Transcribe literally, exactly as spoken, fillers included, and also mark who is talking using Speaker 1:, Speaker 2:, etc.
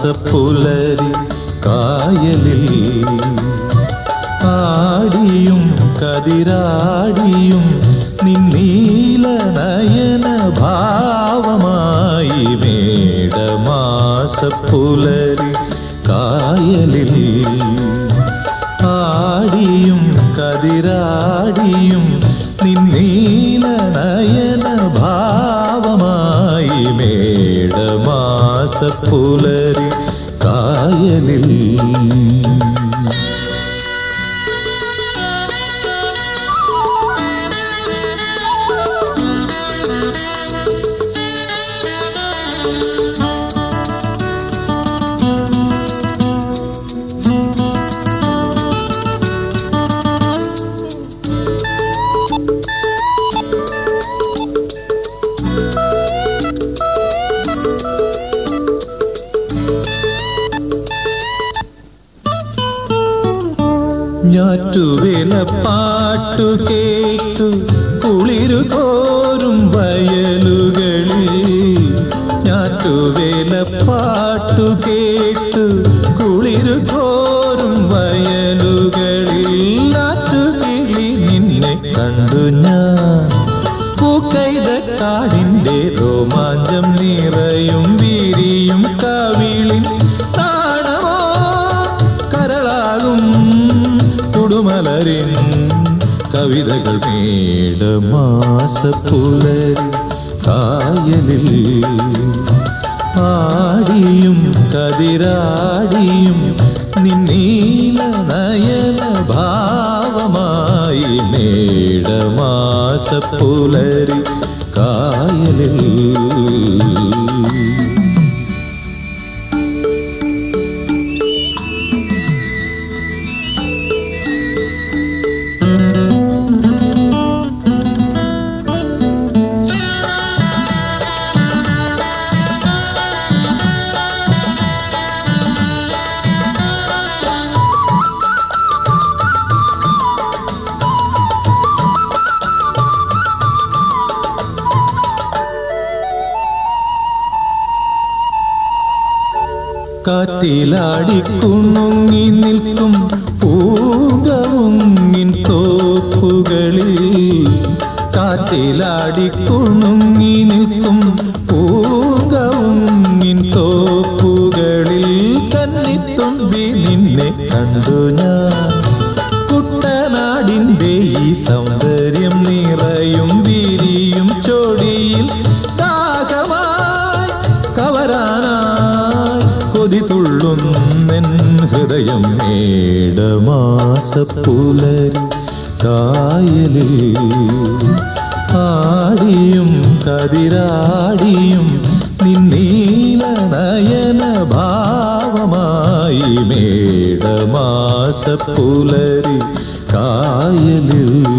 Speaker 1: പുലരി കായലിൽ ആടിയും കതിരാടിയും നിന്നീല നയന ഭാവമായി മേടമാസ പുലരി കായലിൽ ആടിയും കതിരാടിയും നിന്നീല നയന ഭാവമായി മേടമാസ പുലരി കായലിൽ ഞാറ്റുവേല പാട്ടു കേട്ടു കുളിരു കോരും വയലുകളിൽ ഞാറ്റുവേല പാട്ടു കേട്ടു കുളിരു കോരും വയലുകളിൽ നാട്ടുകിളി നിന്നെ കണ്ടു ഞാൻ പൂക്കൈതക്കാടിൻ്റെ രോമാഞ്ചം നിറയും വീരിയും കവിളിൻ താണമോ കരളാകും മലരിൻ കവിതകൾ മേടമാസ പുലരി കായലിൽ ആടിയും കതിരാടിയും നിന്നീല നയന ഭാവമായി മേടമാസ പുലരി കായലിൽ കാറ്റിലാടിക്കുണുങ്ങി നിൽക്കും പൂങ്കവുങ്ങിൻ തോപ്പുകളിൽ കാറ്റിലാടിക്കുണുങ്ങി നിൽക്കും പൂങ്കവുങ്ങിൻ തോപ്പുകളിൽ കന്നിത്തുമ്പി നിന്നെ കണ്ടു ഞാൻ കുട്ടനാടിൻ്റെ ഈ സൗന്ദര്യം നിറയും വിരിയും ചോടിയിൽ ദാഹമായി കവരാനായി കൊതി തുള്ളുന്നെൻ ഹൃദയം മേടമാസ പുലരി കായലിൽ ആടിയും കതിരാടിയും നിന്നീല നയന ഭാവമായി മേടമാസ പുലരി കായലിൽ